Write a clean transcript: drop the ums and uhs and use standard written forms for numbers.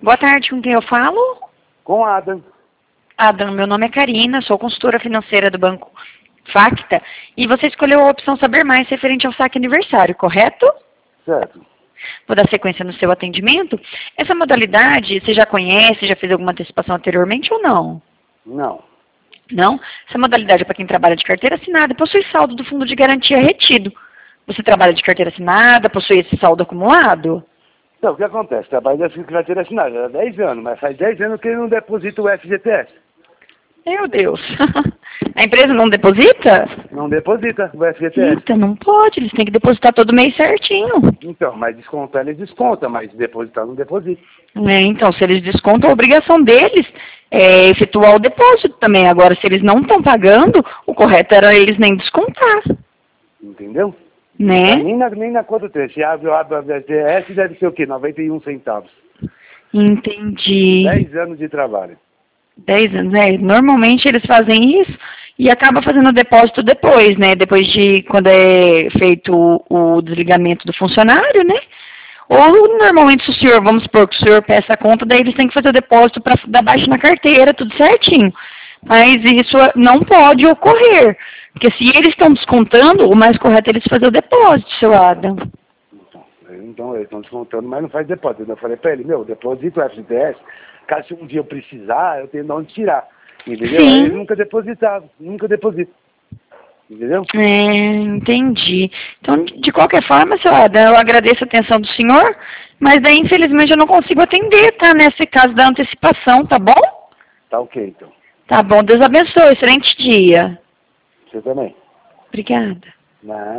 Boa tarde, com quem eu falo? Com Adam. Adam, meu nome é Karina, sou consultora financeira do Banco Facta e você escolheu a opção Saber Mais referente ao saque aniversário, correto? Certo. Vou dar sequência no seu atendimento. Essa modalidade, você já conhece, já fez alguma antecipação anteriormente ou não? Não. Não? Essa modalidade é para quem trabalha de carteira assinada e possui saldo do fundo de garantia retido. Você trabalha de carteira assinada, possui esse saldo acumulado? Então, o que acontece? Trabalho de carteira assinada há 10 anos, mas faz 10 anos que ele não deposita o FGTS. Meu Deus. A empresa não deposita? Não deposita o FGTS. Eita, não pode, eles têm que depositar todo mês certinho. Então, mas descontar eles descontam, mas depositar não deposita. Então, se eles descontam, a obrigação deles é efetuar o depósito também. Agora, se eles não estão pagando, o correto era eles nem descontar, Entendeu? né? Nem na conta tem. Se abre o FGTS, deve ser o quê? 91 centavos. Entendi. 10 anos de trabalho. 10 anos, normalmente eles fazem isso e acaba fazendo o depósito depois, né? Depois de quando é feito o desligamento do funcionário, né? Ou normalmente se o senhor, vamos supor que o senhor peça a conta, daí eles têm que fazer o depósito para dar baixa na carteira, tudo certinho. Mas isso não pode ocorrer, porque se eles estão descontando, o mais correto é eles fazer o depósito, seu Adam. Então eles estão descontando, mas não faz depósito. Eu falei para ele, deposita o FGTS, caso se um dia eu precisar, eu tenho de onde tirar. Entendeu? Sim. Aí ele nunca depositava, nunca deposita. Entendeu? Entendi. Então, de qualquer forma, seu Adam, eu agradeço a atenção do senhor, mas daí, infelizmente, eu não consigo atender, tá? Nesse caso da antecipação, tá bom? Tá ok, então. Tá bom, Deus abençoe, excelente dia. Você também. Obrigada. Nada.